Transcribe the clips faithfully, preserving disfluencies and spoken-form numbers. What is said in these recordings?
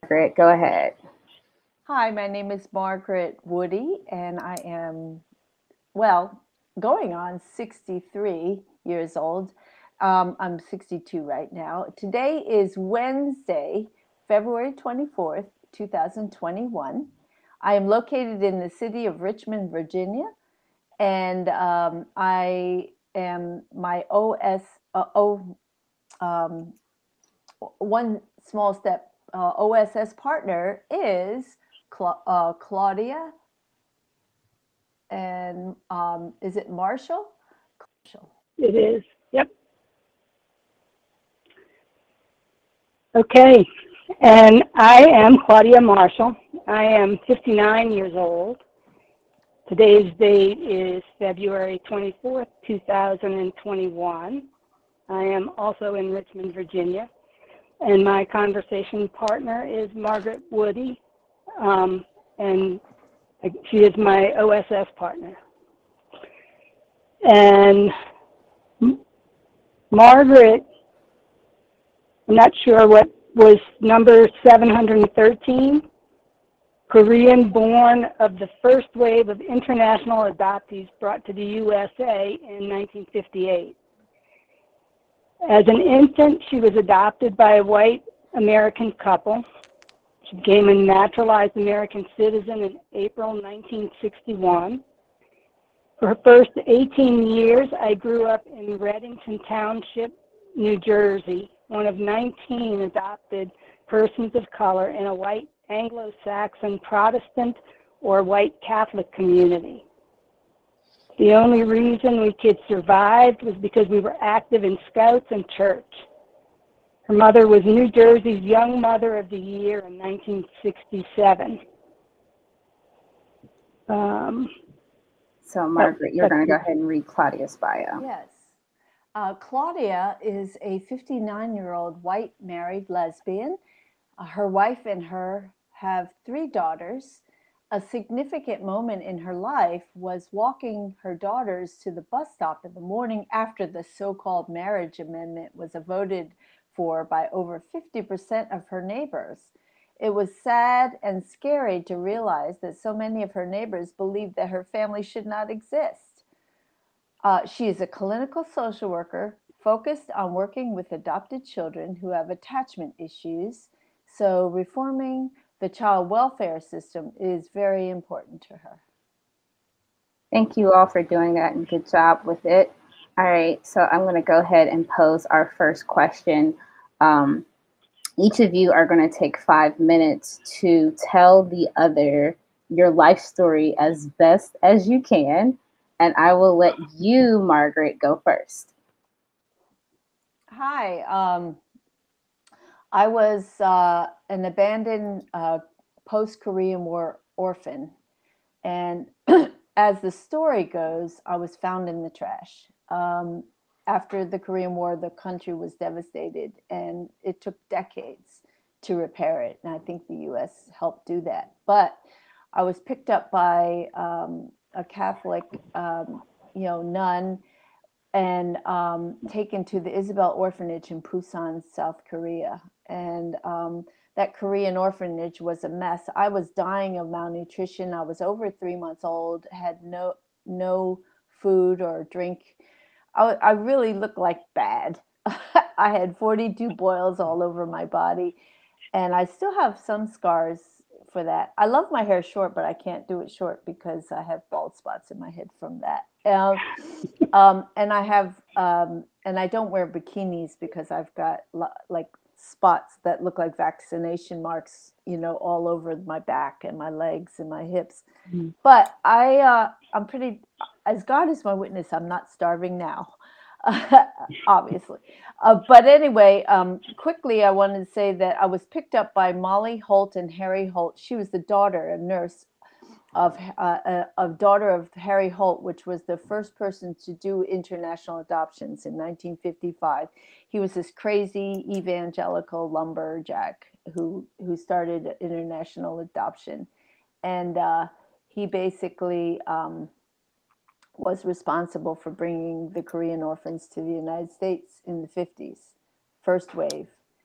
Margaret. Go ahead. Hi, my name is Margaret Woody, and I am, well, going on sixty-three years old. Um, I'm sixty-two right now. Today is Wednesday, February twenty-fourth, twenty twenty-one. I am located in the city of Richmond, Virginia, and um, I am my O S, uh, O, um, one small step uh, O S S partner is Cla- uh, Claudia, and um, is it Marshall? Marshall. It is. Yep. Okay. And I am Claudia Marshall. I am fifty-nine years old. Today's date is February twenty-fourth, two thousand twenty-one. I am also in Richmond, Virginia. And my conversation partner is Margaret Woody, um, and she is my O S S partner. And Margaret, I'm not sure what was number seven hundred thirteen, Korean born of the first wave of international adoptees brought to the U S A in nineteen fifty-eight. As an infant, she was adopted by a white American couple. She became a naturalized American citizen in April nineteen sixty-one. For her first eighteen years, I grew up in Reddington Township, New Jersey, one of nineteen adopted persons of color in a white Anglo-Saxon Protestant or white Catholic community. The only reason we kids survived was because we were active in Scouts and church. Her mother was New Jersey's Young Mother of the Year in nineteen sixty-seven. Um, So, Margaret, you're that's going to go ahead and read Claudia's bio. Yes. Uh, Claudia is a fifty-nine year old white married lesbian. Uh, her wife and her have three daughters. A significant moment in her life was walking her daughters to the bus stop in the morning after the so called marriage amendment was voted for by over fifty percent of her neighbors. It was sad and scary to realize that so many of her neighbors believed that her family should not exist. Uh, she is a clinical social worker focused on working with adopted children who have attachment issues. So, reforming the child welfare system is very important to her. Thank you all for doing that and good job with it. All right, so I'm going to go ahead and pose our first question. Um, each of you are going to take five minutes to tell the other your life story as best as you can. And I will let you, Margaret, go first. Hi, um, I was uh, an abandoned uh, post Korean War orphan. And as the story goes, I was found in the trash. Um, after the Korean War, the country was devastated, and it took decades to repair it. And I think the U S helped do that. But I was picked up by um, a Catholic, um, you know, nun, and um, taken to the Isabel Orphanage in Busan, South Korea. And um, that Korean orphanage was a mess. I was dying of malnutrition. I was over three months old, had no no food or drink. I, I really looked like bad. I had forty-two boils all over my body, and I still have some scars for that. I love my hair short, but I can't do it short because I have bald spots in my head from that. Uh, um, and I have, um, and I don't wear bikinis because I've got lo- like spots that look like vaccination marks, you know, all over my back and my legs and my hips. But I, uh, I'm pretty, as God is my witness, I'm not starving now, obviously. Uh, but anyway, um, quickly, I wanted to say that I was picked up by Molly Holt and Harry Holt. She was the daughter, a nurse of uh, uh, of daughter of Harry Holt, which was the first person to do international adoptions in nineteen fifty-five. He was this crazy evangelical lumberjack who who started international adoption, and uh, he basically um, was responsible for bringing the Korean orphans to the United States in the fifties, first wave.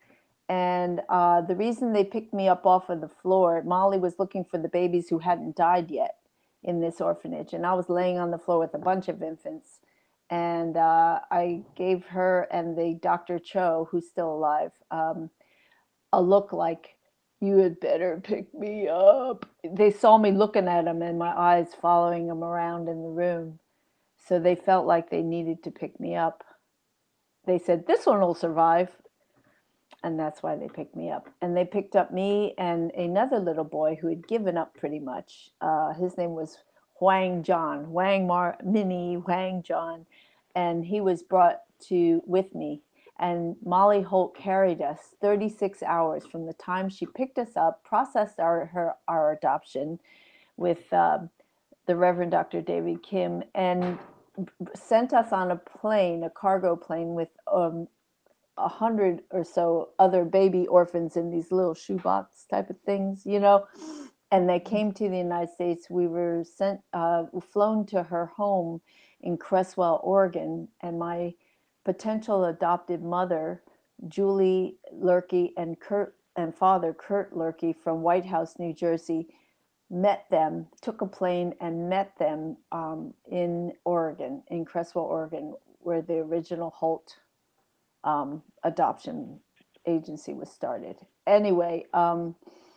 And uh, the reason they picked me up off of the floor, Molly was looking for the babies who hadn't died yet in this orphanage. And I was laying on the floor with a bunch of infants. And uh, I gave her and the Doctor Cho, who's still alive, um, a look like, you had better pick me up. They saw me looking at them and my eyes following them around in the room. So they felt like they needed to pick me up. They said, this one will survive. And that's why they picked me up. And they picked up me and another little boy who had given up pretty much. Uh, his name was Huang John, Huang Mar- Mini, Huang John. And he was brought to with me. And Molly Holt carried us thirty-six hours from the time she picked us up, processed our her our adoption with uh, the Reverend Doctor David Kim, and sent us on a plane, a cargo plane with um, a hundred or so other baby orphans in these little shoebox type of things, you know. And they came to the United States. We were sent, uh, flown to her home in Creswell, Oregon, and my potential adopted mother, Julie Lurkey, and Kurt and father Kurt Lurkey from White House, New Jersey, met them, took a plane and met them um, in Oregon, in Creswell, Oregon, where the original Holt um, adoption agency was started. Anyway, um,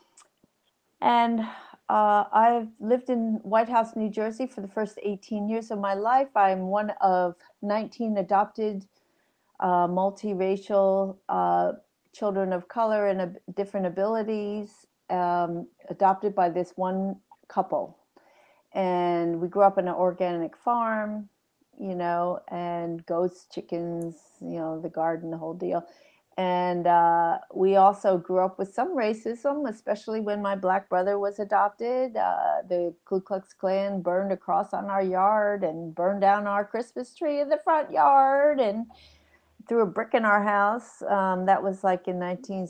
and uh, I've lived in White House, New Jersey for the first eighteen years of my life. I'm one of nineteen adopted uh, multiracial uh, children of color and uh, different abilities, um, adopted by this one couple. And we grew up in an organic farm, you know, and goats, chickens, you know, the garden, the whole deal. And uh, we also grew up with some racism, especially when my Black brother was adopted. Uh, the Ku Klux Klan burned a cross on our yard and burned down our Christmas tree in the front yard and threw a brick in our house. Um, that was like in nineteen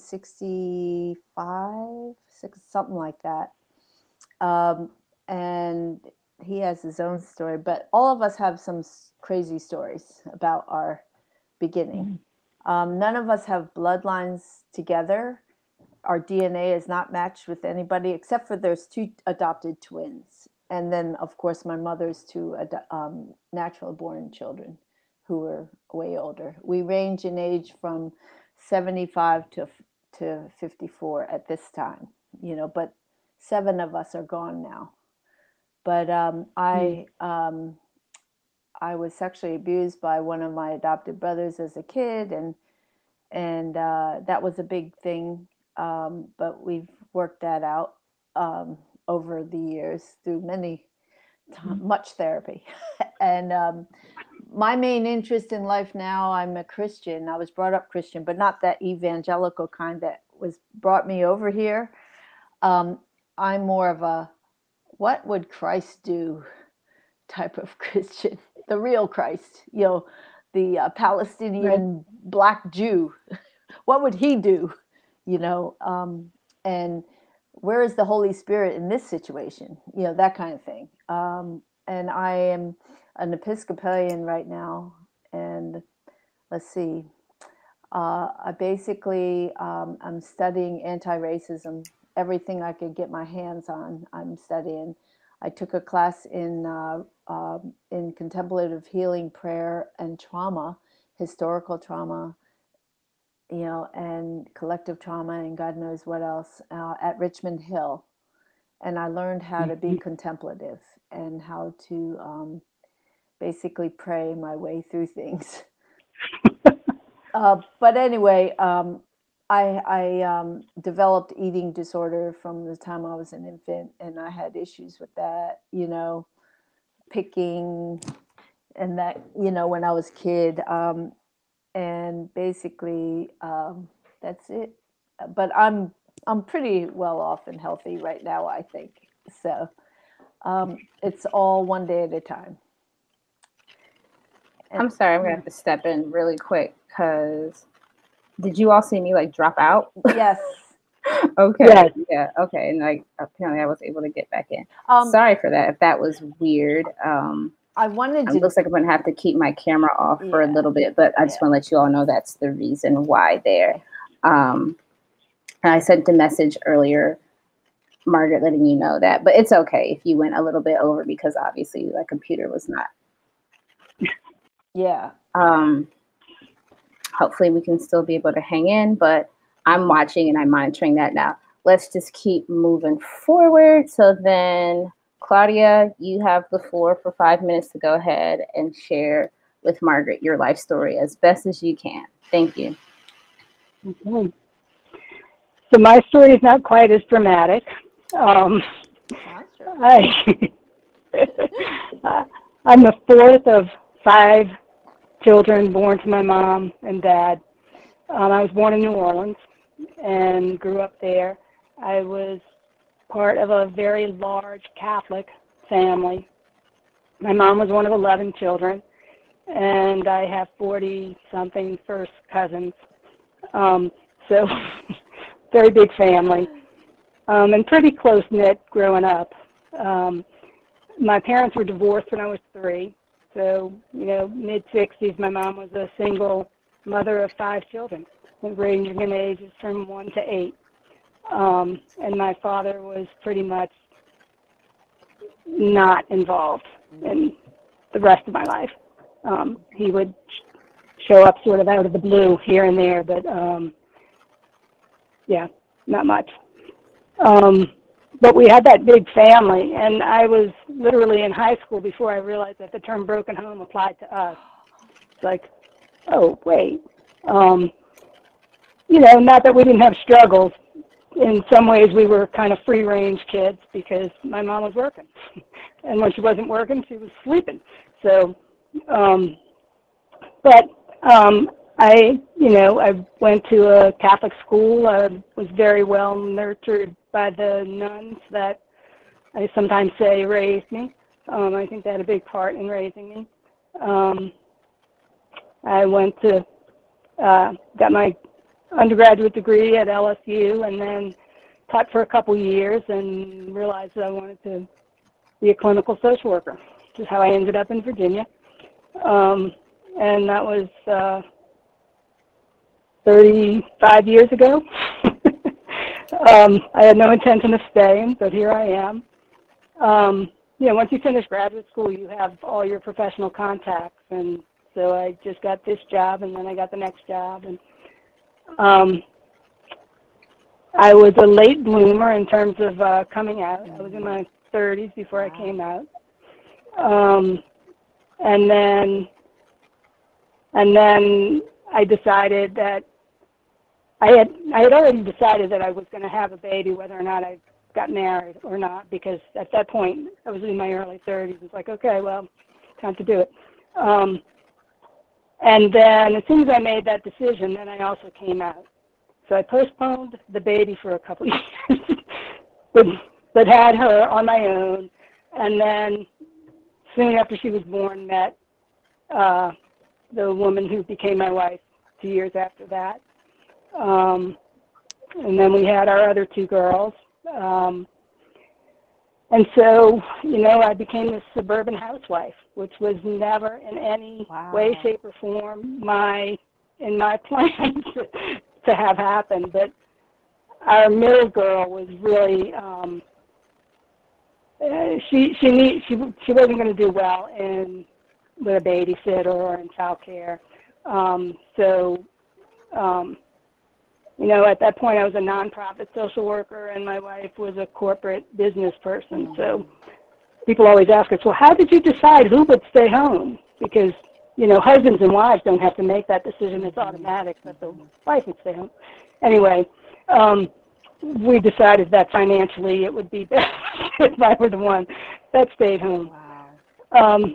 sixty-five, six, something like that. Um, and he has his own story, but all of us have some crazy stories about our beginning. Mm-hmm. Um, none of us have bloodlines together. Our D N A is not matched with anybody except for there's two adopted twins. And then, of course, my mother's two ad- um, natural born children who were way older. We range in age from seventy-five to to fifty-four at this time, you know, but seven of us are gone now. But um, I um, I was sexually abused by one of my adopted brothers as a kid, and and uh, that was a big thing. Um, but we've worked that out um, over the years through many t- much therapy. And um, my main interest in life now, I'm a Christian. I was brought up Christian, but not that evangelical kind that was brought me over here. Um, I'm more of a, what would Christ do type of Christian, the real Christ, you know, the uh, Palestinian right. Black Jew. What would he do, you know? Um, and where is the Holy Spirit in this situation? You know, that kind of thing. Um, and I am an Episcopalian right now. And let's see, uh, I basically, um, I'm studying anti-racism. Everything I could get my hands on, I'm studying. I took a class in uh, uh, in contemplative healing, prayer, and trauma, historical trauma, you know, and collective trauma, and God knows what else uh, at Richmond Hill. And I learned how to be contemplative and how to um, basically pray my way through things. uh, but anyway, um, I, I um, developed eating disorder from the time I was an infant, and I had issues with that, you know, picking, and that, you know, when I was a kid. Um, and basically, um, that's it. But I'm I'm pretty well off and healthy right now, I think. So um, it's all one day at a time. And I'm sorry, I'm gonna have to step in really quick because did you all see me like drop out? Yes. Okay. Yes. Yeah. Okay. And like apparently I was able to get back in. Um, sorry for that. If that was weird. Um, I wanted to. It looks like I'm gonna have to keep my camera off yeah. for a little bit, but I just yeah. want to let you all know that's the reason why there. Um, And I sent a message earlier, Margaret, letting you know that, but it's okay if you went a little bit over because obviously my computer was not. Yeah. Um, hopefully we can still be able to hang in, but I'm watching and I'm monitoring that now. Let's just keep moving forward. So then, Claudia, you have the floor for five minutes to go ahead and share with Margaret your life story as best as you can. Thank you. Okay. So my story is not quite as dramatic. Um, I, I'm the fourth of five children born to my mom and dad. Um, I was born in New Orleans and grew up there. I was part of a very large Catholic family. My mom was one of eleven children, and I have forty-something first cousins. Um, so very big family, um, and pretty close-knit growing up. Um, my parents were divorced when I was three. So, you know, mid-sixties, my mom was a single mother of five children, ranging in ages from one to eight. Um, and my father was pretty much not involved in the rest of my life. Um, he would show up sort of out of the blue here and there, but um, yeah, not much. Um, but we had that big family, and I was literally in high school before I realized that the term broken home applied to us. It's like, oh, wait. Um, you know, not that we didn't have struggles. In some ways, we were kind of free-range kids because my mom was working. And when she wasn't working, she was sleeping. So, um, but um, I, you know, I went to a Catholic school. I was very well nurtured by the nuns that I sometimes say raised me. Um, I think they had a big part in raising me. Um, I went to, uh, got my undergraduate degree at L S U and then taught for a couple years and realized that I wanted to be a clinical social worker, which is how I ended up in Virginia. Um, and that was uh, thirty-five years ago. um, I had no intention of staying, but here I am. Um, you know, once you finish graduate school, you have all your professional contacts, and so I just got this job, and then I got the next job, and um, I was a late bloomer in terms of uh, coming out. I was in my thirties before I came out, um, and then and then I decided that I had I had already decided that I was going to have a baby, whether or not I got married or not, because at that point I was in my early thirties. It's like, okay, well, time to do it. Um, and then as soon as I made that decision, then I also came out. So I postponed the baby for a couple of years, but, but had her on my own. And then soon after she was born, met uh, the woman who became my wife two years after that. Um, and then we had our other two girls. Um, and so, you know, I became this suburban housewife, which was never in any wow. way, shape, or form my in my plans to, to have happen. But our middle girl was really um, uh, she she need, she she wasn't going to do well in with a babysitter or in childcare. Um, so. Um, You know, at that point, I was a nonprofit social worker, and my wife was a corporate business person. So people always ask us, well, how did you decide who would stay home? Because, you know, husbands and wives don't have to make that decision. It's automatic that the wife would stay home. Anyway, um, we decided that financially it would be best if I were the one that stayed home. Wow. Um,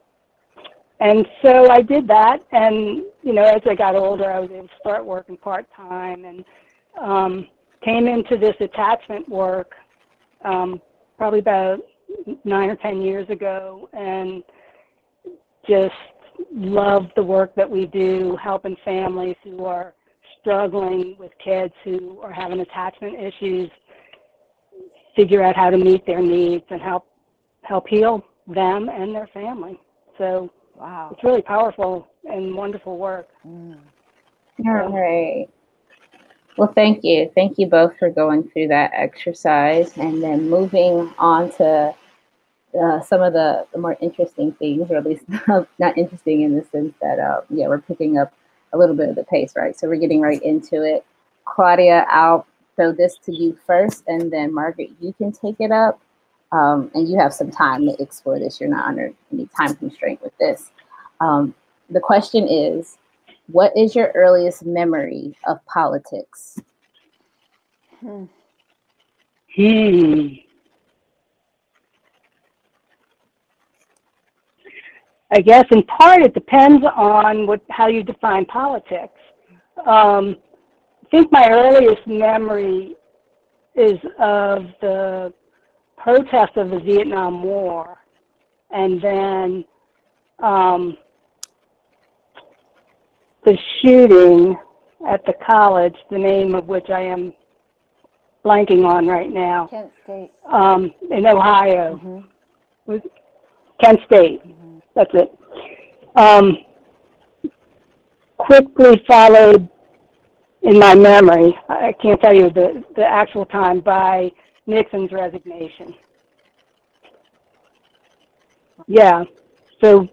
And so I did that, and, you know, as I got older, I was able to start working part-time and um, came into this attachment work um, probably about nine or ten years ago, and just love the work that we do, helping families who are struggling with kids who are having attachment issues figure out how to meet their needs and help help heal them and their family. So wow, it's really powerful and wonderful work. Mm. All right. Well, thank you. Thank you both for going through that exercise and then moving on to uh, some of the, the more interesting things, or at least not interesting in the sense that, uh, yeah, we're picking up a little bit of the pace, right? So we're getting right into it. Claudia, I'll throw this to you first, and then Margaret, you can take it up. Um, and you have some time to explore this. You're not under any time constraint with this. Um, the question is, what is your earliest memory of politics? Hmm. Hmm. I guess in part it depends on what how you define politics. Um, I think my earliest memory is of the protest of the Vietnam War, and then um, the shooting at the college, the name of which I am blanking on right now, Kent State. um, in Ohio. Mm-hmm. Was Kent State. Mm-hmm. That's it. Um, quickly followed in my memory, I can't tell you the, the actual time, by Nixon's resignation. Yeah. So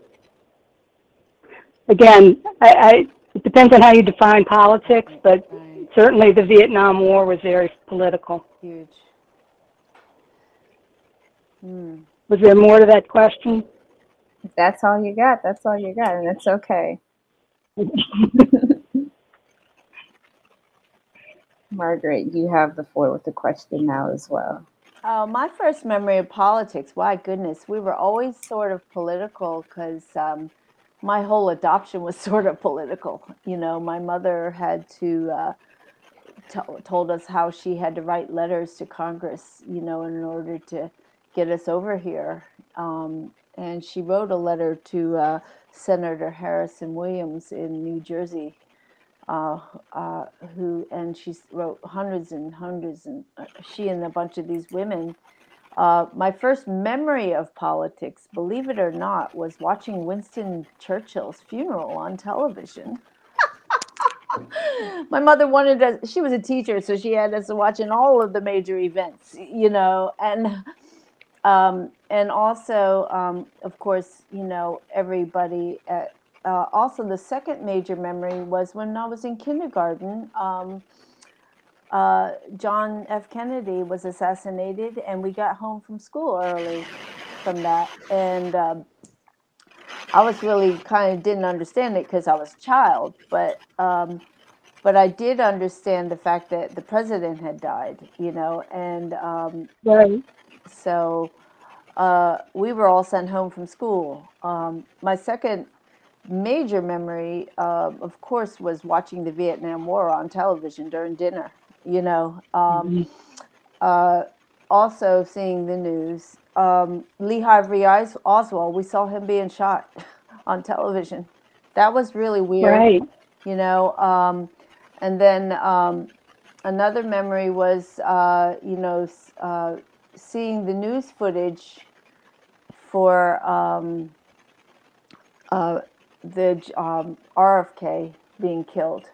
again, I, I, it depends on how you define politics, but Right. certainly the Vietnam War was very political. Huge. Hmm. Was there more to that question? If that's all you got, that's all you got, and it's okay. Margaret, you have the floor with the question now as well. Uh, my first memory of politics, my goodness, we were always sort of political because um, my whole adoption was sort of political. You know, my mother had to uh, t- told us how she had to write letters to Congress, you know, in order to get us over here. Um, and she wrote a letter to uh, Senator Harrison Williams in New Jersey, uh, uh, who, and she wrote hundreds and hundreds, and uh, she and a bunch of these women. Uh, my first memory of politics, believe it or not, was watching Winston Churchill's funeral on television. My mother wanted us, she was a teacher, so she had us watching all of the major events, you know, and um, and also, um, of course, you know, everybody. At, uh, also, the second major memory was when I was in kindergarten. Um, uh, John F. Kennedy was assassinated, and we got home from school early from that, and um, I was really kind of didn't understand it because I was a child, but. Um, but I did understand the fact that the president had died, you know, and um, Right. so uh, we were all sent home from school. Um, my second major memory, uh, of course, was watching the Vietnam War on television during dinner, you know. Um, Mm-hmm. uh, also seeing the news. Um, Lee Harvey Oswald, we saw him being shot on television. That was really weird, Right. you know. Um, and then um, another memory was, uh, you know, uh, seeing the news footage for um, uh, the um, R F K being killed,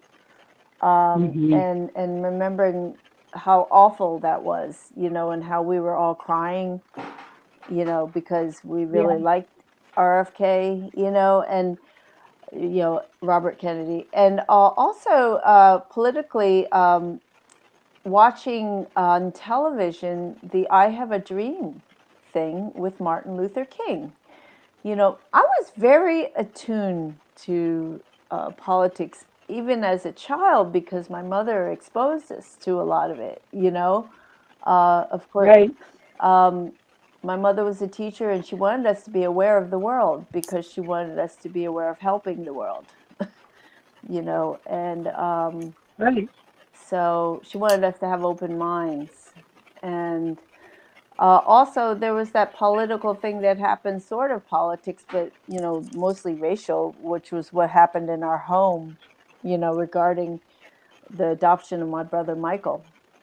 um, Mm-hmm. and and remembering how awful that was, you know, and how we were all crying, you know, because we Yeah. really liked R F K, you know, and you know, Robert Kennedy, and uh, also uh, politically, um, watching on television the I Have a Dream thing with Martin Luther King. You know, I was very attuned to uh, politics even as a child because my mother exposed us to a lot of it, you know. Uh, of course, Right. um, my mother was a teacher and she wanted us to be aware of the world because she wanted us to be aware of helping the world, you know, and um, Right. so she wanted us to have open minds. And uh, also, there was that political thing that happened, sort of politics, but you know, mostly racial, which was what happened in our home, you know, regarding the adoption of my brother Michael.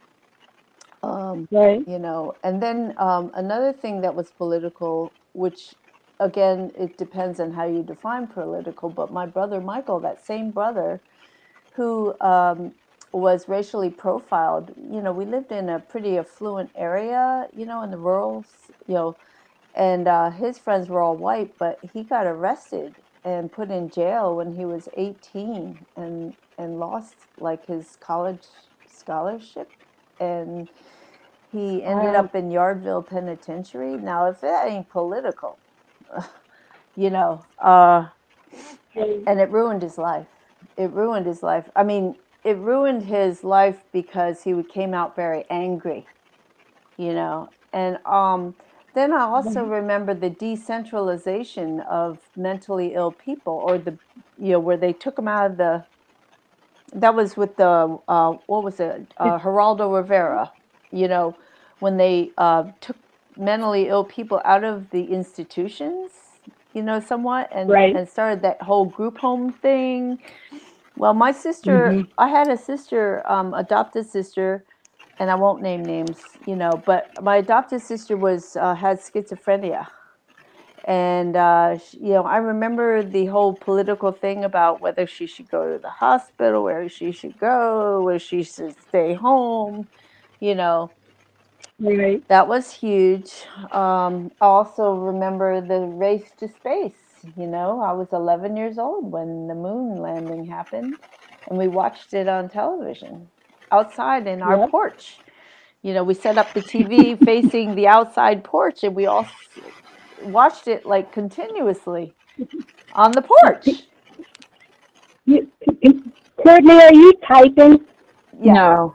Um, Right. you know, and then um, another thing that was political, which again, it depends on how you define political, but my brother Michael, that same brother who um, was racially profiled. You know, we lived in a pretty affluent area, you know, in the rural, you know, and uh, his friends were all white, but he got arrested and put in jail when he was eighteen and and lost like his college scholarship, and he ended Wow. up in Yardville Penitentiary. Now, if that ain't political, you know, uh, and it ruined his life. It ruined his life. I mean, it ruined his life because he came out very angry, you know. And um, then I also remember the decentralization of mentally ill people, or the, you know, where they took them out of the, that was with the, uh, what was it, uh, Geraldo Rivera, you know, when they uh, took mentally ill people out of the institutions, you know, somewhat, and, Right. and started that whole group home thing. Well, my sister, Mhm. I had a sister, um, adopted sister, and I won't name names, you know, but my adopted sister was uh, had schizophrenia. And, uh, sh- you know, I remember the whole political thing about whether she should go to the hospital, where she should go, where she should stay home, you know, Right. that was huge. Um, I also remember the race to space. You know, I was eleven years old when the moon landing happened, and we watched it on television outside in our Yep. porch. You know, we set up the T V facing the outside porch, and we all s- watched it like continuously on the porch. You, Courtney, are you typing? Yeah. No.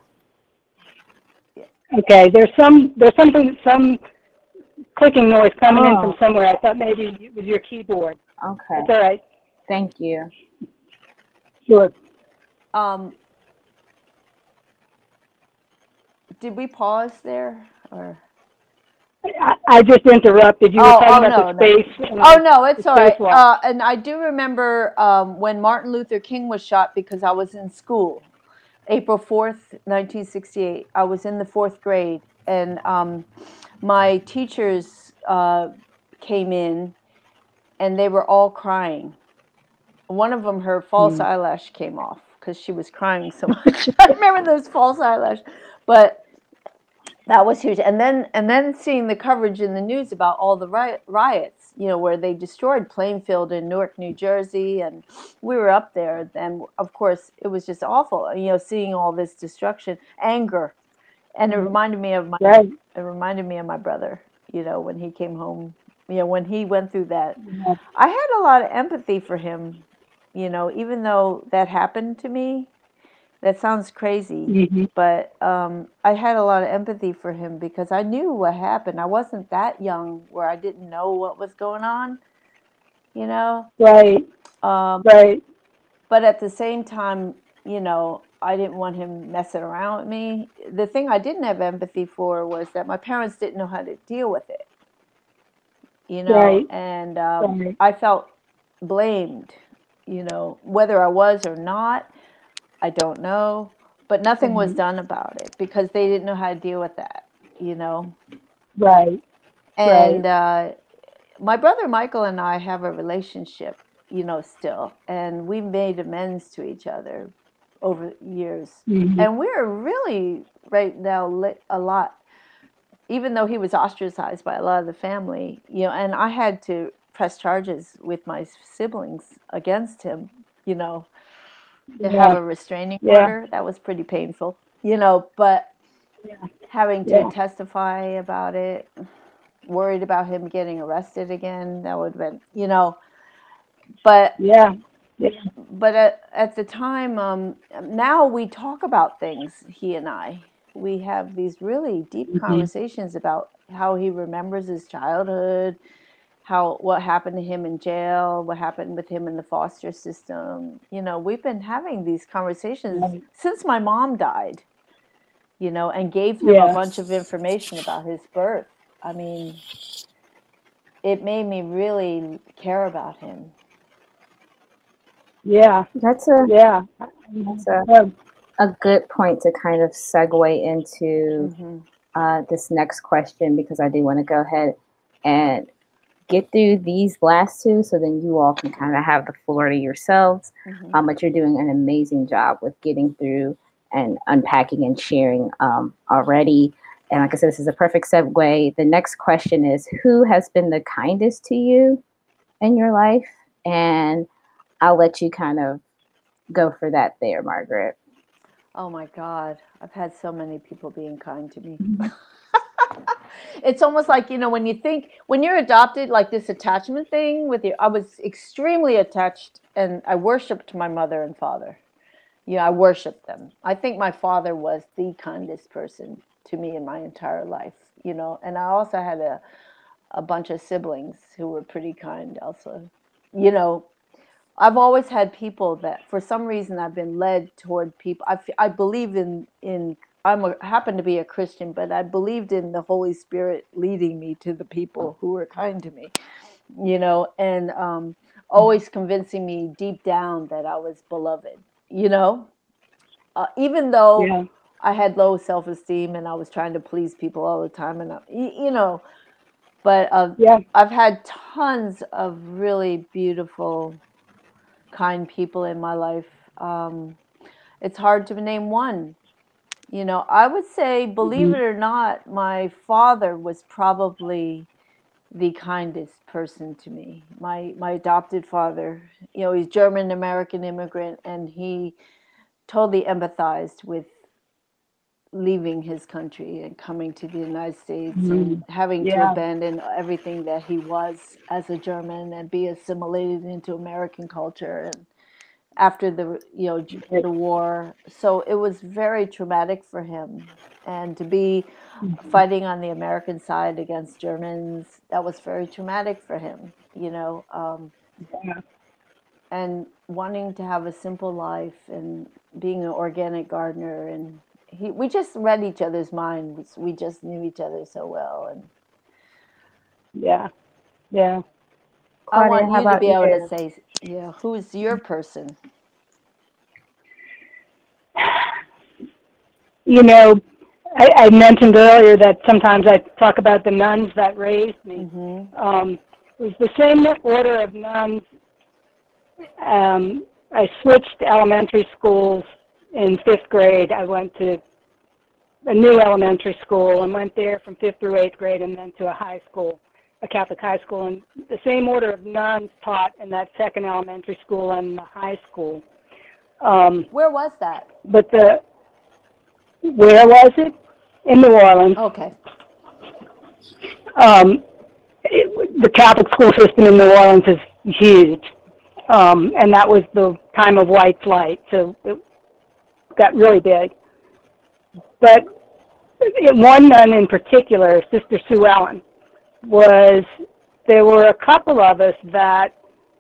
Okay. There's some there's something some clicking noise coming in from Oh, somewhere. I thought maybe it was your keyboard. okay. That's all right. Thank you. Sure. Um, did we pause there or? I, I just interrupted. You were Oh, talking oh about the no, no. space. And Oh the, no, the it's all right. spacewalk. Uh, and I do remember um, when Martin Luther King was shot because I was in school, April fourth, nineteen sixty-eight. I was in the fourth grade, and um, my teachers uh, came in, and they were all crying. One of them, her false Hmm. eyelash came off because she was crying so much. I remember those false eyelash, but that was huge. And then and then seeing the coverage in the news about all the riot, riots, you know, where they destroyed Plainfield in Newark, New Jersey, and we were up there. And of course, it was just awful, you know, seeing all this destruction, anger, and it reminded me of my Right. it reminded me of my brother, you know, when he came home, you know, when he went through that. Yeah. I had a lot of empathy for him, you know, even though that happened to me. That sounds crazy, Mm-hmm. but um, I had a lot of empathy for him because I knew what happened. I wasn't that young where I didn't know what was going on, you know. Right. Um, Right. but at the same time, you know, I didn't want him messing around with me. The thing I didn't have empathy for was that my parents didn't know how to deal with it, you know, Right. and um, Right. I felt blamed, you know, whether I was or not. I don't know, but nothing was Right. done about it because they didn't know how to deal with that, you know. Right. Right. And uh, my brother Michael and I have a relationship, you know, still, and we made amends to each other over years. Mm-hmm. And we're really right now lit a lot, even though he was ostracized by a lot of the family, you know, and I had to press charges with my siblings against him, you know, to have Yeah. a restraining Yeah. order. That was pretty painful, you know, but Yeah. having to Yeah. testify about it, worried about him getting arrested again, that would have been, you know, but Yeah. Yeah. but at, at the time, um, now we talk about things, he and I. We have these really deep Mm-hmm. conversations about how he remembers his childhood, how what happened to him in jail, what happened with him in the foster system. You know, we've been having these conversations Right. since my mom died, you know, and gave him a Yeah. bunch of information about his birth. I mean, it made me really care about him. Yeah. That's a Yeah. that's a, Yeah. a good point to kind of segue into Mm-hmm. uh, this next question, because I do want to go ahead and get through these last two so then you all can kind of have the floor to yourselves. Mm-hmm. Um, but you're doing an amazing job with getting through and unpacking and sharing um, already. And like I said, this is a perfect segue. The next question is, who has been the kindest to you in your life? And I'll let you kind of go for that there, Margaret. Oh my God, I've had so many people being kind to me. It's almost like, you know, when you think, when you're adopted, like this attachment thing with you, I was extremely attached and I worshiped my mother and father. Yeah, I worshiped them. I think my father was the kindest person to me in my entire life, you know, and I also had a, a bunch of siblings who were pretty kind also. You know, I've always had people that, for some reason, I've been led toward people. I, I believe in, in I'm a, happen to be a Christian, but I believed in the Holy Spirit leading me to the people who were kind to me, you know, and um, always convincing me deep down that I was beloved, you know, uh, even though Yeah. I had low self-esteem and I was trying to please people all the time, and I, you know, but uh, Yeah. I've had tons of really beautiful, kind people in my life. Um, it's hard to name one. You know, I would say, believe Mm-hmm. it or not, my father was probably the kindest person to me. My my adopted father, you know, he's German American immigrant, and he totally empathized with leaving his country and coming to the United States and Mm-hmm. having to Yeah. abandon everything that he was as a German and be assimilated into American culture, and after the you know the war. So it was very traumatic for him, and to be fighting on the American side against Germans, that was very traumatic for him, you know, um, Yeah. and wanting to have a simple life and being an organic gardener. And he, we just read each other's minds. We just knew each other so well. And Yeah. Yeah. I Claudia, want how you to about be able to you? say, yeah, who's your person? You know, I, I mentioned earlier that sometimes I talk about the nuns that raised me. Mm-hmm. Um, it was the same order of nuns. Um, I switched elementary schools in fifth grade. I went to a new elementary school and went there from fifth through eighth grade, and then to a high school, a Catholic high school. And the same order of nuns taught in that second elementary school and the high school. Um, Where was that? but the where was it? In New Orleans. Okay. Um, it, the Catholic school system in New Orleans is huge, um, and that was the time of white flight, so it got really big. But one nun in particular, Sister Sue Ellen, was, there were a couple of us that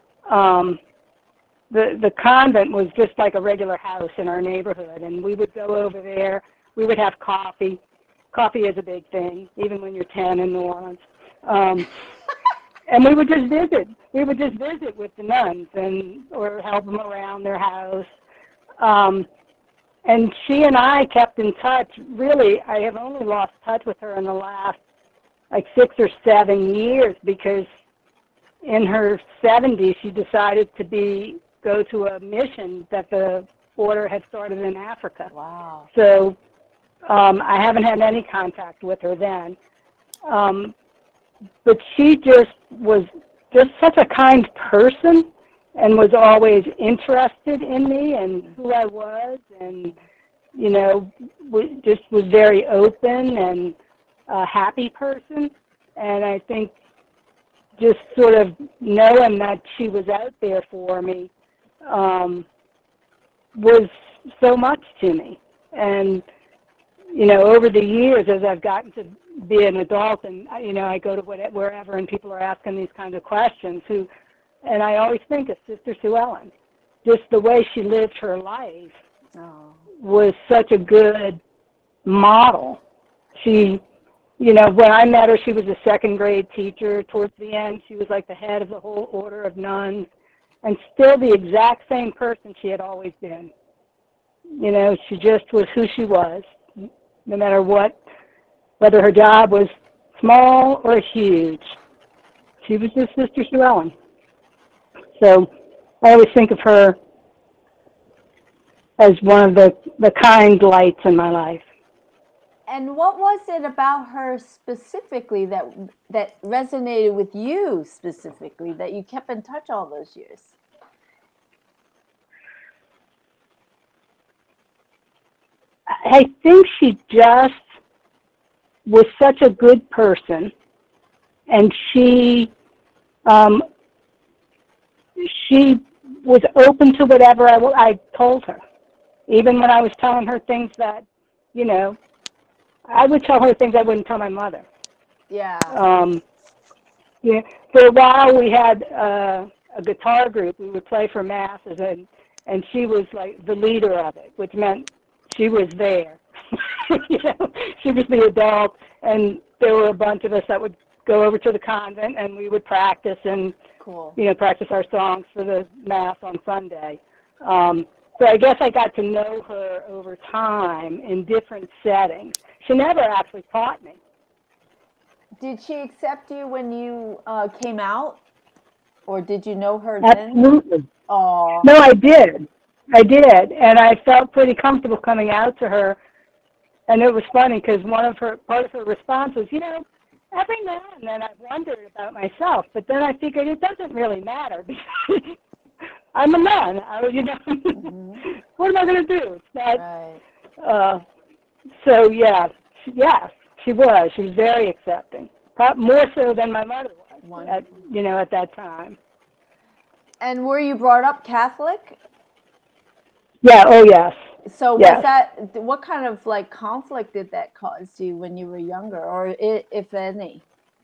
um, the the convent was just like a regular house in our neighborhood, and we would go over there. We would have coffee. Coffee is a big thing, even when you're ten in New Orleans. Um, and we would just visit. We would just visit with the nuns and or help them around their house. Um, and she and I kept in touch. Really, I have only lost touch with her in the last like six or seven years because in her seventies she decided to be go to a mission that the order had started in Africa. Wow. So um, I haven't had any contact with her then. Um, but she just was just such a kind person and was always interested in me and who I was, and, you know, just was very open and a happy person. And I think just sort of knowing that she was out there for me um, was so much to me. And, you know, over the years, as I've gotten to be an adult, and, you know, I go to wherever and people are asking these kinds of questions, who, and I always think of Sister Sue Ellen. Just the way she lived her life Oh. was such a good model. She, you know, when I met her, she was a second grade teacher. Towards the end, she was like the head of the whole order of nuns, and still the exact same person she had always been. You know, she just was who she was, no matter what, whether her job was small or huge. She was just Sister Sue Ellen. So I always think of her as one of the, the kind lights in my life. And what was it about her specifically that that resonated with you specifically, that you kept in touch all those years? I think she just was such a good person, and she um, she was open to whatever I, I told her, even when I was telling her things that, you know, I would tell her things I wouldn't tell my mother. Yeah. Um, yeah. For a while, we had uh, a guitar group. We would play for masses, and and she was like the leader of it, which meant she was there. You know, she was the adult, and there were a bunch of us that would go over to the convent, and we would practice and Cool. you know practice our songs for the mass on Sunday. Um, so I guess I got to know her over time in different settings. She never actually taught me. Did she accept you when you uh, came out, or did you know her Absolutely. then? Oh. No, I did. I did, and I felt pretty comfortable coming out to her. And it was funny because one of her part of her response was, you know, every now and then I've wondered about myself, but then I figured it doesn't really matter because I'm a man. I, you know, mm-hmm. What am I going to do? It's not. Right. Uh, so yeah, she, yeah, she was. She was very accepting, more so than my mother was. At, you know, at that time. And were you brought up Catholic? Yeah. Oh yes. So yes. was that, what kind of like conflict did that cause you when you were younger, or it, if any?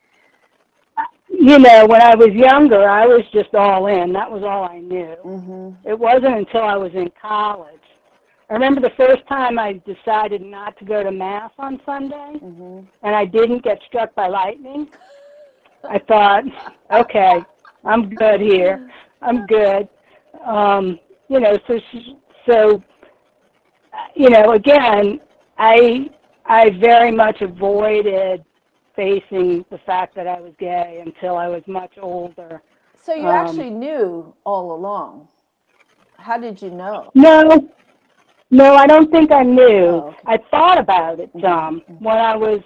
You know, when I was younger, I was just all in. That was all I knew. Mm-hmm. It wasn't until I was in college. I remember the first time I decided not to go to Mass on Sunday, mm-hmm. and I didn't get struck by lightning. I thought, okay, I'm good here. I'm good. Um, you know, so she, so. You know, again, I I very much avoided facing the fact that I was gay until I was much older. So you um, actually knew all along. How did you know? No, no, I don't think I knew. Oh, okay. I thought about it some mm-hmm. when I was,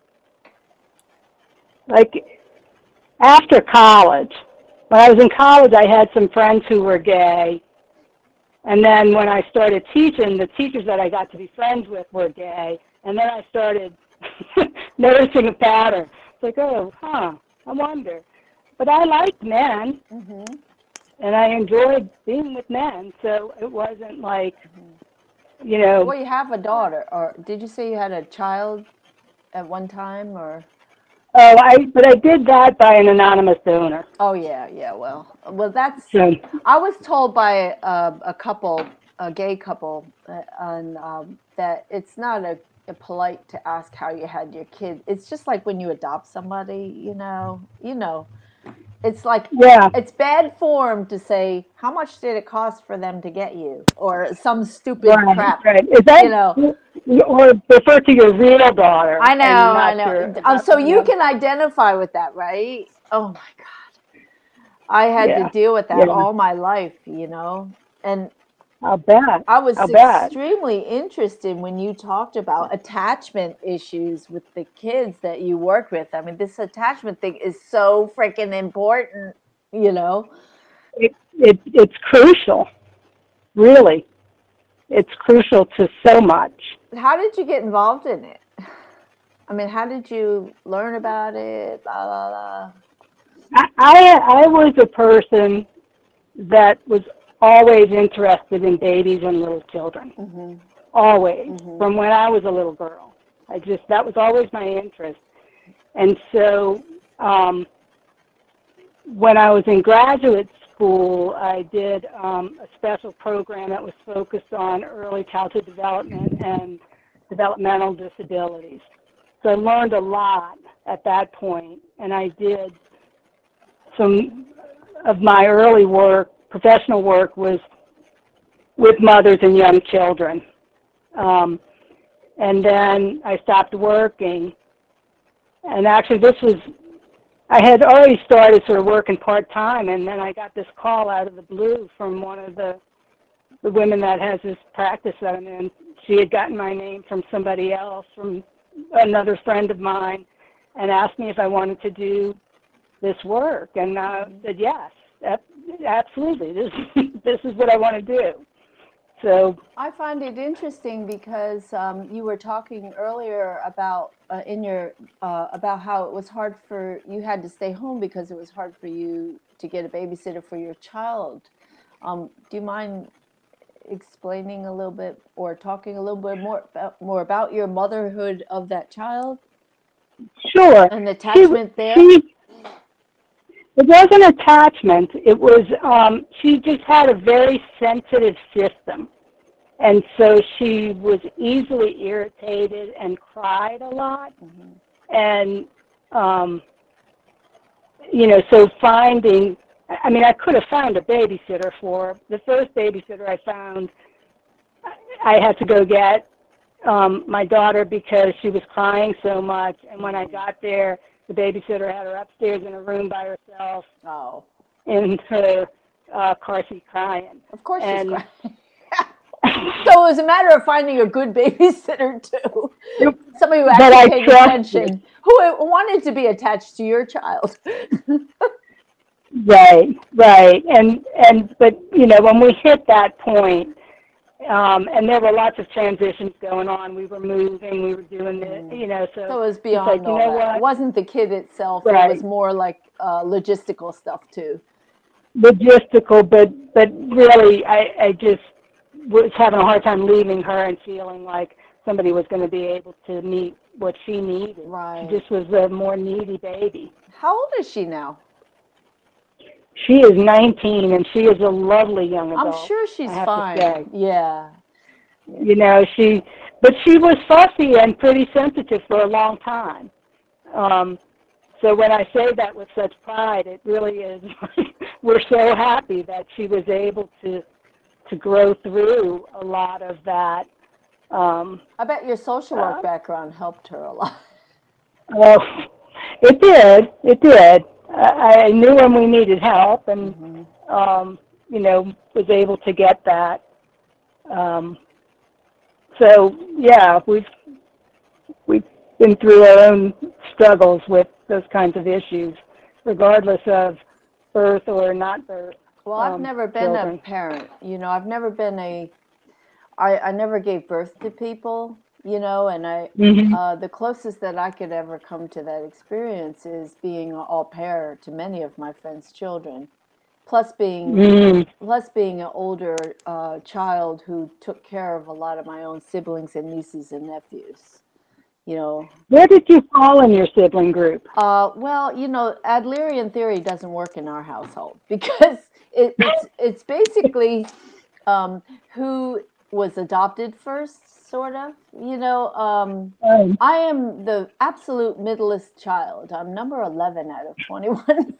like, after college. When I was in college, I had some friends who were gay. And then when I started teaching, the teachers that I got to be friends with were gay. And then I started noticing a pattern. It's like, oh, huh, I wonder. But I liked men, mm-hmm. and I enjoyed being with men. So it wasn't like, you know. Well, you have a daughter. Or did you say you had a child at one time? Or? Oh, I but I did that by an anonymous donor. Oh yeah, yeah. Well, well, that's. So, I was told by a, a couple, a gay couple, uh, and um, that it's not a, a polite to ask how you had your kid. It's just like when you adopt somebody, you know, you know, it's like yeah, it's bad form to say how much did it cost for them to get you, or some stupid right, crap. Right. Is that, you know. Or refer to your real daughter. I know, I know. Your, um, so you know. Can identify with that, right? Oh my God. I had yeah. to deal with that yeah. all my life, you know. And I'll bet. I was I'll extremely bet. interested when you talked about attachment issues with the kids that you work with. I mean, this attachment thing is so freaking important, you know. It, it it's crucial, really. It's crucial to so much. How did you get involved in it? I mean, how did you learn about it? La, la, la. I, I, I was a person that was always interested in babies and little children. Mm-hmm. Always. Mm-hmm. From when I was a little girl. I just, that was always my interest. And so um, when I was in graduate school, I did um, a special program that was focused on early childhood development and developmental disabilities. So I learned a lot at that point, and I did some of my early work, professional work, was with mothers and young children. Um, and then I stopped working, and actually this was I had already started sort of working part-time, and then I got this call out of the blue from one of the the women that has this practice that I'm in, she had gotten my name from somebody else, from another friend of mine, and asked me if I wanted to do this work, and I uh, said yes, absolutely. This this is what I want to do. So I find it interesting because um, you were talking earlier about uh, in your uh, about how it was hard for you had to stay home because it was hard for you to get a babysitter for your child. Um, do you mind explaining a little bit or talking a little bit more about, more about your motherhood of that child? Sure. And the attachment she, there? She, it wasn't attachment. It was, um, she just had a very sensitive system. And so she was easily irritated and cried a lot. Mm-hmm. And, um, you know, so finding, I mean, I could have found a babysitter for her. The first babysitter I found, I had to go get um, my daughter because she was crying so much. And when I got there, the babysitter had her upstairs in a room by herself. Oh. In her uh, car seat crying. Of course and, she's crying. So it was a matter of finding a good babysitter too. Somebody who actually paid attention, who wanted to be attached to your child. Right, right. And, and, but, you know, when we hit that point, um, and there were lots of transitions going on. We were moving, we were doing it, you know, so. So it was beyond like, all you know that. what? It wasn't the kid itself. Right. It was more like uh, logistical stuff too. Logistical, but, but really, I, I just was having a hard time leaving her and feeling like somebody was going to be able to meet what she needed. Right. She just was a more needy baby. How old is she now? She is nineteen, and she is a lovely young adult. I'm sure she's I have fine. To say. Yeah. You know, she, but she was fussy and pretty sensitive for a long time. Um, so when I say that with such pride, it really is, we're so happy that she was able to to grow through a lot of that. Um, I bet your social work uh, background helped her a lot. Well, it did. It did. I, I knew when we needed help, and mm-hmm. um, you know, was able to get that. Um, so yeah, we've we've been through our own struggles with those kinds of issues, regardless of birth or not birth. Well, I've um, never been children. a parent. You know, I've never been a. I, I never gave birth to people. You know, and I mm-hmm. uh, the closest that I could ever come to that experience is being an au pair to many of my friends' children, plus being mm. plus being an older uh, child who took care of a lot of my own siblings and nieces and nephews. You know, where did you fall in your sibling group? Uh, well, you know, Adlerian theory doesn't work in our household because it, it's it's basically um, who was adopted first, sort of. You know, um, um, I am the absolute middlest child. I'm number eleven out of twenty-one.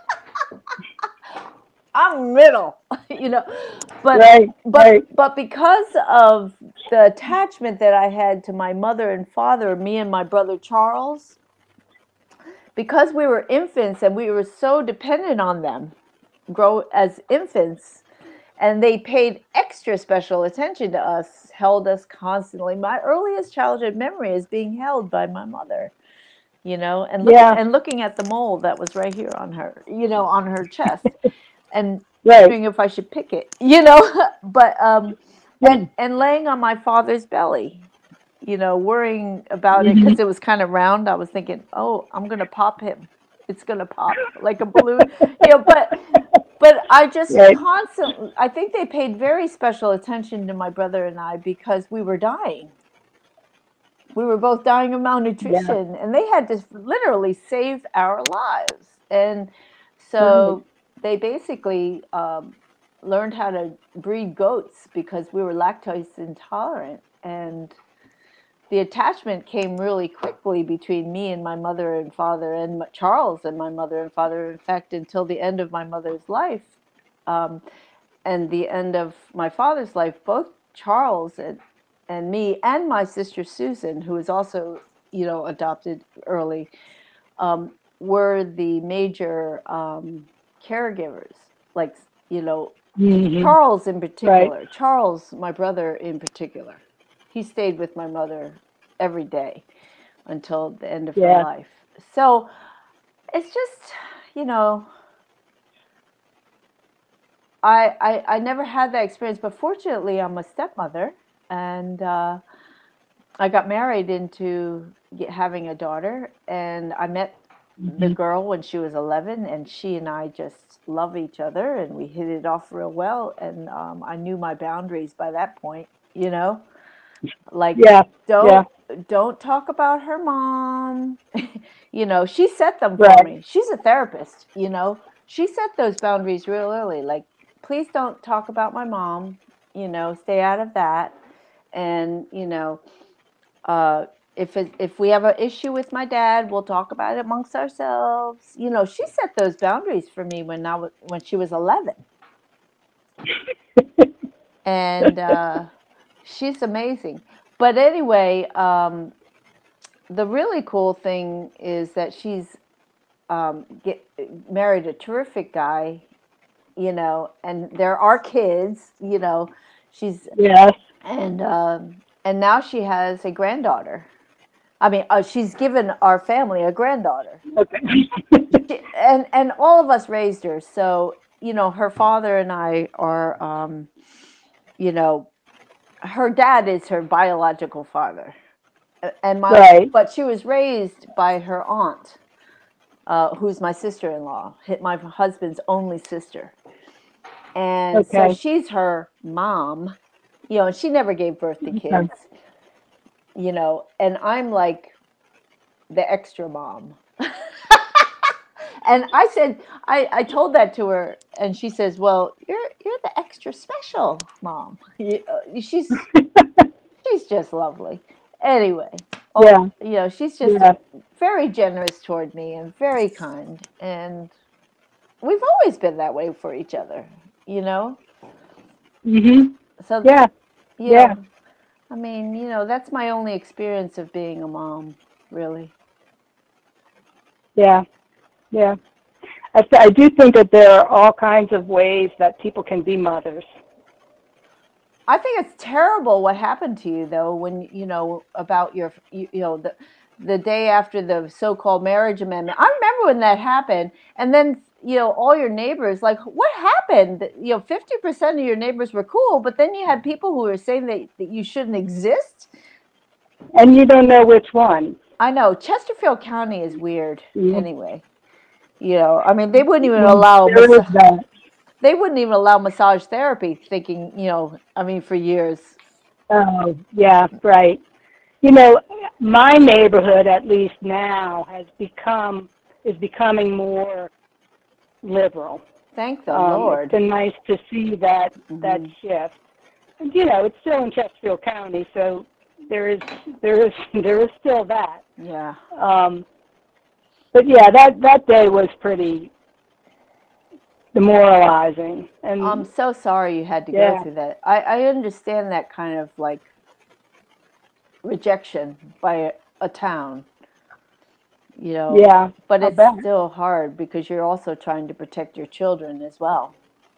I'm middle, you know, but right, but right. but because of the attachment that I had to my mother and father, me and my brother Charles, because we were infants and we were so dependent on them, grow as infants, and they paid extra special attention to us, held us constantly. My earliest childhood memory is being held by my mother, you know, and look, yeah. and looking at the mole that was right here on her, you know, on her chest. And right. wondering if I should pick it, you know, but, um, and, and laying on my father's belly, you know, worrying about mm-hmm. it because it was kind of round. I was thinking, oh, I'm going to pop him. It's going to pop like a balloon, you know, but, but I just right. constantly, I think they paid very special attention to my brother and I because we were dying. We were both dying of malnutrition yeah. and they had to literally save our lives. And so right. they basically um, learned how to breed goats because we were lactose intolerant. And the attachment came really quickly between me and my mother and father and Charles and my mother and father. In fact, until the end of my mother's life um, and the end of my father's life, both Charles and, and me and my sister Susan, who was also, you know, adopted early, um, were the major um, caregivers. Like, you know, Mhm. Charles in particular, Charles, my brother in particular, he stayed with my mother every day until the end of her Yeah. life. So it's just, you know, I, I, I never had that experience, but fortunately, I'm a stepmother, and uh, I got married into get, having a daughter, and I met the Mhm. girl when she was eleven, and she and I just love each other, and we hit it off real well, and um, I knew my boundaries by that point, you know, like Yeah. Yeah. don't don't talk about her mom. You know, she set them for Right. me. She's a therapist, you know. She set those boundaries real early. Like, please don't talk about my mom, you know, stay out of that. And, you know, uh, if it, if we have an issue with my dad, we'll talk about it amongst ourselves. You know, she set those boundaries for me when I was, when she was eleven. And uh, she's amazing. But anyway, um, the really cool thing is that she's um, get married a terrific guy, you know, and there are kids, you know, she's Yes. and um, and now she has a granddaughter. I mean, uh, she's given our family a granddaughter, Okay. she, and and all of us raised her. So you know, her father and I are, um, you know, her dad is her biological father, and my Right. but she was raised by her aunt, uh, who's my sister-in-law, my husband's only sister. And so Okay. she's her mom, you know, and she never gave birth to Okay. kids, you know, and I'm like the extra mom. And I said, I, I told that to her, and she says, "Well, you're you're the extra special mom." She's she's just lovely. Anyway, oh, Yeah. you know, she's just Yeah. very generous toward me and very kind, and we've always been that way for each other, you know. Mhm. So, Yeah. you Yeah. know, I mean, you know, that's my only experience of being a mom, really. Yeah. Yeah. I, th- I do think that there are all kinds of ways that people can be mothers. I think it's terrible what happened to you, though, when, you know, about your, you, you know, the, the day after the so-called marriage amendment. I remember when that happened. And then, you know, all your neighbors, like, what happened? You know, fifty percent of your neighbors were cool, but then you had people who were saying that, that you shouldn't exist. And you don't know which one. I know. Chesterfield County is weird Mhm. anyway. You know, I mean, they wouldn't even Well, allow there is massage. that. They wouldn't even allow massage therapy, thinking, you know, I mean, for years. Oh, yeah, right. You know, my neighborhood, at least now, has become, is becoming more liberal. Thank the Um, it's Lord. been nice to see that, that Hmm. shift. And, you know, it's still in Chesterfield County, so there is, there is, there is still that. Yeah. Um, but yeah, that, that day was pretty demoralizing. I'm And so sorry you had to go yeah, through that. I, I understand that kind of like rejection by a, a town, you know, yeah, but I'll it's bet. still hard because you're also trying to protect your children as well.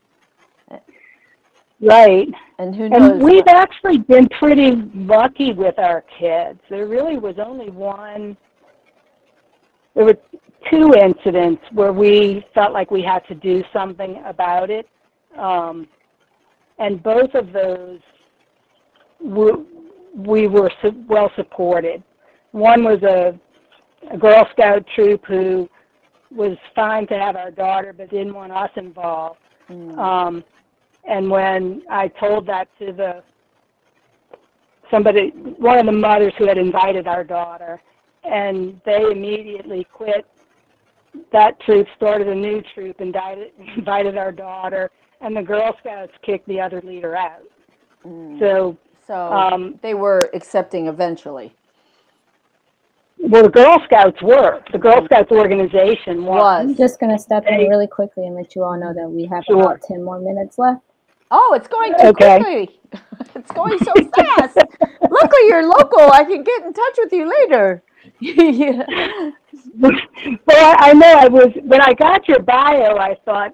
Right. And who And knows we've what, actually been pretty lucky with our kids. There really was only one, there were two incidents where we felt like we had to do something about it. Um, and both of those, we, we were su- well supported. One was a, a Girl Scout troop who was fine to have our daughter but didn't want us involved. mm, Um, and when I told that to the somebody, one of the mothers who had invited our daughter, and they immediately quit that troop, started a new troop, and invited our daughter, and the Girl Scouts kicked the other leader out. mm. So, So um, they were accepting eventually. well, the Girl Scouts were. The Girl Scouts organization was. Was. I'm just going to step in They, really quickly and let you all know that we have sure. about ten more minutes left. Oh, it's going too Okay. quickly. It's going so fast. Luckily, you're local. I can get in touch with you later. Yeah. Well, I know I was, when I got your bio, I thought,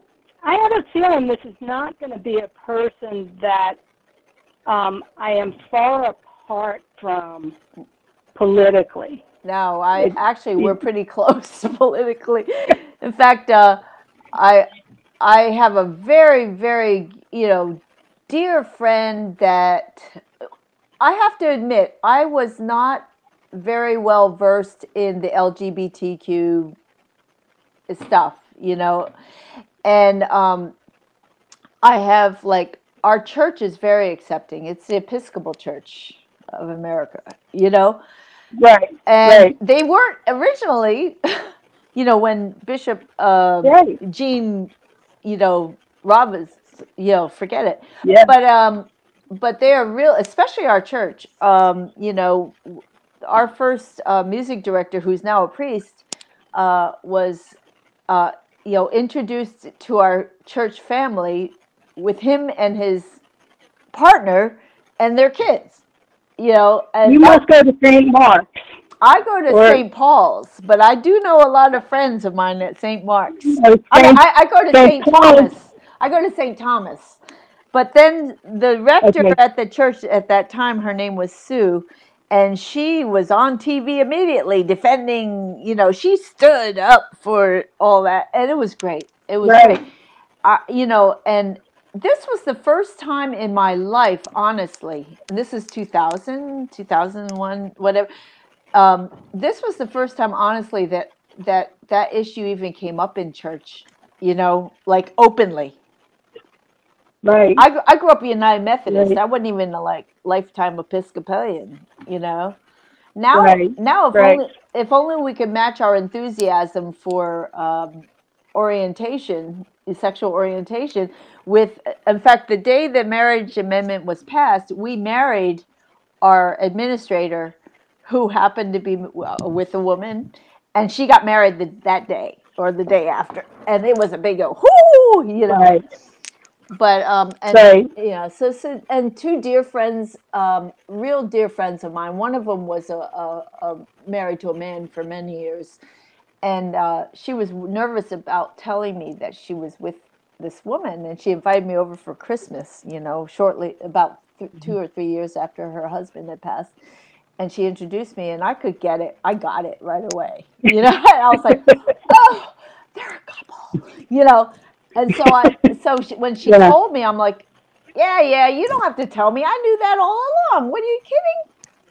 I have a feeling this is not going to be a person that um, I am far apart from politically. No, I It, actually we're it, pretty close politically. In fact, uh, I I have a very very you know dear friend that I have to admit I was not very well versed in the L G B T Q stuff, you know, and um, I have like our church is very accepting. It's the Episcopal Church of America, you know, right, and right, they weren't originally, you know, when Bishop uh, right. Gene, you know, Robbins, you know, forget it. Yeah, But um, but they are real, especially our church. Um, you know, our first uh, music director, who's now a priest, uh, was, uh, you know, introduced to our church family with him and his partner and their kids. You know, and you that must go to Saint Mark's I go to or, Saint Paul's, but I do know a lot of friends of mine at Saint Mark's. or I mean, Saint I, I go to Saint Saint Paul's. Thomas. I go to Saint Thomas. But then the rector Okay, at the church at that time, her name was Sue, and she was on T V immediately defending, you know, she stood up for all that. And it was great. It was great. right, I, you know, and this was the first time in my life, honestly, and this is two thousand, two thousand one, whatever. Um, this was the first time, honestly, that that that issue even came up in church, you know, like openly. right, I, gr- I grew up United Methodist. right, I wasn't even a like lifetime Episcopalian, you know. Now, right, now, if right. only if only we could match our enthusiasm for um, orientation, sexual orientation, with, in fact, the day the marriage amendment was passed, we married our administrator, who happened to be uh, with a woman, and she got married the, that day or the day after, and it was a big go, whoo, you know. Right, But um, and right, you know, so so and two dear friends, um, real dear friends of mine. One of them was a, a, a married to a man for many years, and uh, she was nervous about telling me that she was with this woman, and she invited me over for Christmas. You know, shortly about th- two or three years after her husband had passed, and she introduced me, and I could get it. I got it right away. You know, I was like, oh, they're a couple. You know, and so I so she, when she yeah. told me, I'm like, yeah, yeah, you don't have to tell me. I knew that all along. What are you kidding?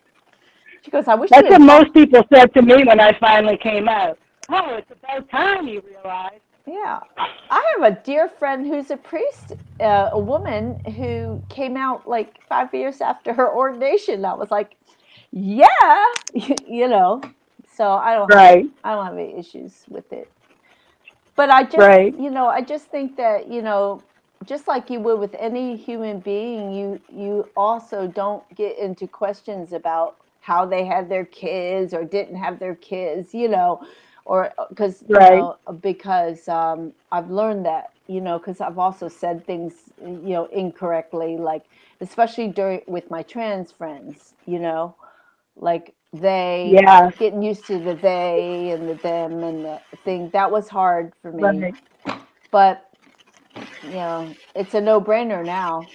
She goes, I wish you That's had what told. most people said to me when I finally came out. Oh, it's about time you realize. Yeah. I have a dear friend who's a priest, uh, a woman who came out like five years after her ordination. I was like, yeah, you know. So I don't have Right, I don't have any issues with it. But I just, right, you know, I just think that, you know, just like you would with any human being, you you also don't get into questions about how they had their kids or didn't have their kids, you know, or because you right, know because um, I've learned that, you know, because I've also said things, you know, incorrectly, like especially during with my trans friends, you know, like they yeah, getting used to the they and the them and the thing that was hard for me, right, but you know, it's a no-brainer now.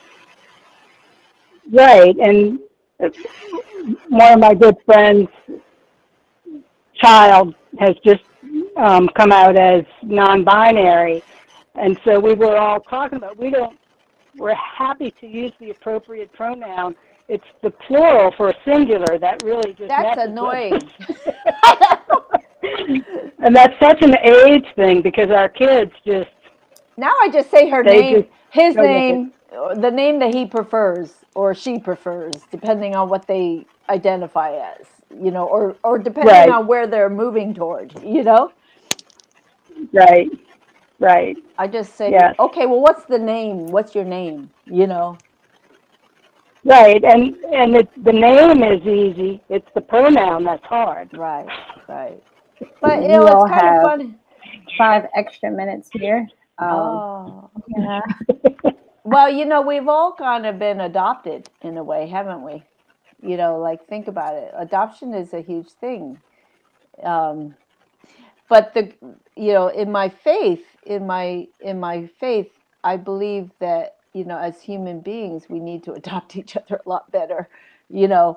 right. And one of my good friends' child has just um, come out as non-binary, and so we were all talking about we don't. We're happy to use the appropriate pronoun. It's the plural for a singular that really just That's messes with annoying. us. And that's such an age thing because our kids just Now I just say her they name, just his go with it. name, or the name that he prefers or she prefers, depending on what they identify as, you know, or or depending Right, on where they're moving toward, you know. right, right. I just say, Yes, okay, well, what's the name? What's your name? You know. right. And and it, the name is easy. It's the pronoun that's hard. Right, right. But you know, We it's all kind of have fun. five extra minutes here. Um, Oh, yeah. well, you know, we've all kind of been adopted in a way, haven't we? You know, like think about it. Adoption is a huge thing. Um, but the, you know, in my faith, in my, in my faith, I believe that, you know, as human beings, we need to adopt each other a lot better, you know.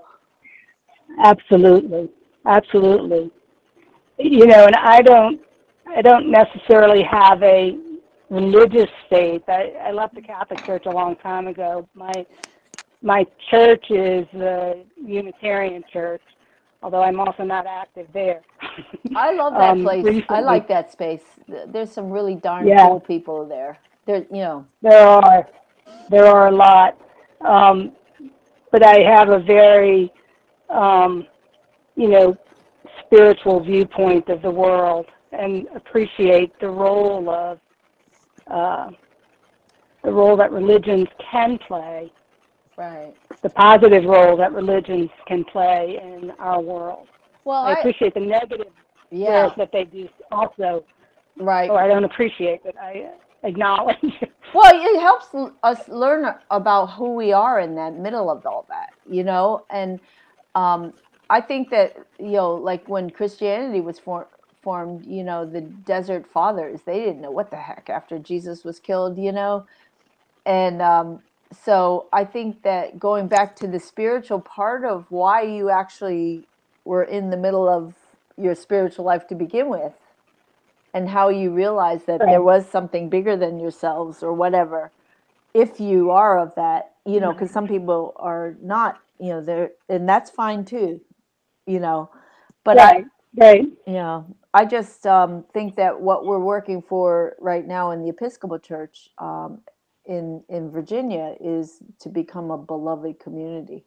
Absolutely. Absolutely. You know, and I don't, I don't necessarily have a religious faith. I, I left the Catholic Church a long time ago. My, my church is the Unitarian Church, although I'm also not active there. I love that um, place. recently. I like that space. There's some really darn Yeah. cool people there. There, you know. There are, there are a lot. Um, but I have a very, um, you know, spiritual viewpoint of the world and appreciate the role of, uh, the role that religions can play. Right. The positive role that religions can play in our world. Well, I I, appreciate the negative yeah, ways that they do also. right. So I don't appreciate it. I acknowledge. Well, it helps l- us learn about who we are in that middle of all that, you know. And um, I think that, you know, like when Christianity was for, formed, you know, the Desert Fathers, they didn't know what the heck after Jesus was killed, you know. And um, so I think that going back to the spiritual part of why you actually were in the middle of your spiritual life to begin with, and how you realize that Right. there was something bigger than yourselves or whatever, if you are of that, you know, because some people are not, you know, they're, and that's fine too, you know. But Right, right. I, you know, I just um, think that what we're working for right now in the Episcopal Church um, in in Virginia is to become a beloved community.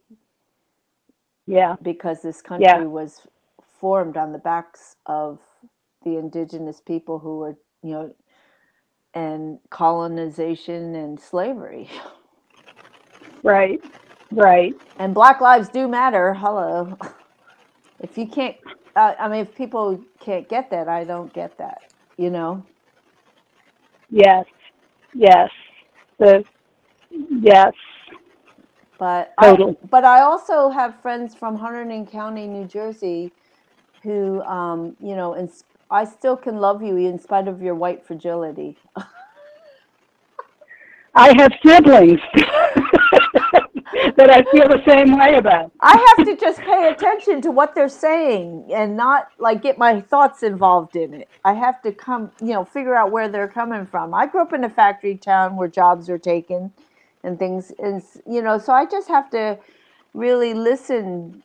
Yeah. Because this country Yeah. was formed on the backs of the indigenous people who were, you know, and colonization and slavery. Right, right. And Black lives do matter. Hello. If you can't, uh, I mean, if people can't get that, I don't get that, you know? Yes, yes. The, yes, But totally. I, but I also have friends from Hunterdon County, New Jersey, who, um, you know, and I still can love you in spite of your white fragility. I have siblings that I feel the same way about. I have to just pay attention to what they're saying and not like get my thoughts involved in it. I have to come, you know, figure out where they're coming from. I grew up in a factory town where jobs are taken and things, and you know, so I just have to really listen,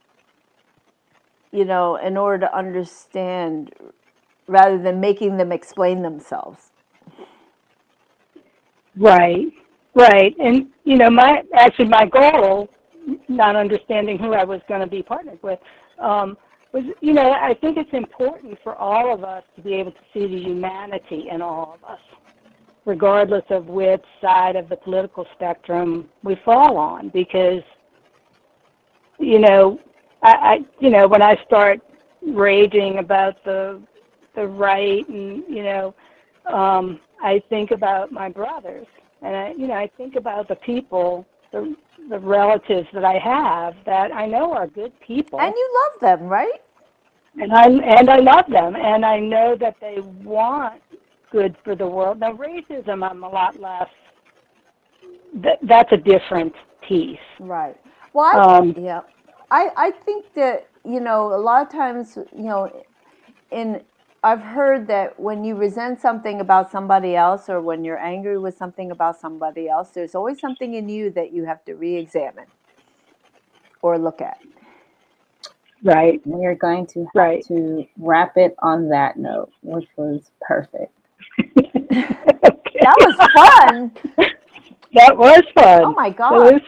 you know, in order to understand rather than making them explain themselves. Right, right. And, you know, my, actually my goal, not understanding who I was going to be partnered with, um, was, you know, I think it's important for all of us to be able to see the humanity in all of us, regardless of which side of the political spectrum we fall on, because, you know, I, I you know, when I start raging about the the right and, you know, um, I think about my brothers, and I, you know, I think about the people, the the relatives that I have that I know are good people, And you love them, right? and I and I love them, and I know that they want good for the world. Now, racism, I'm a lot less. That, that's a different piece. Right. Well, I, Um, yeah, I I think that, you know, a lot of times, you know, in I've heard that when you resent something about somebody else or when you're angry with something about somebody else, there's always something in you that you have to re-examine or look at. right. We are going to have Right. to wrap it on that note, which was perfect. Okay. That was fun. That was fun. Oh my That God. was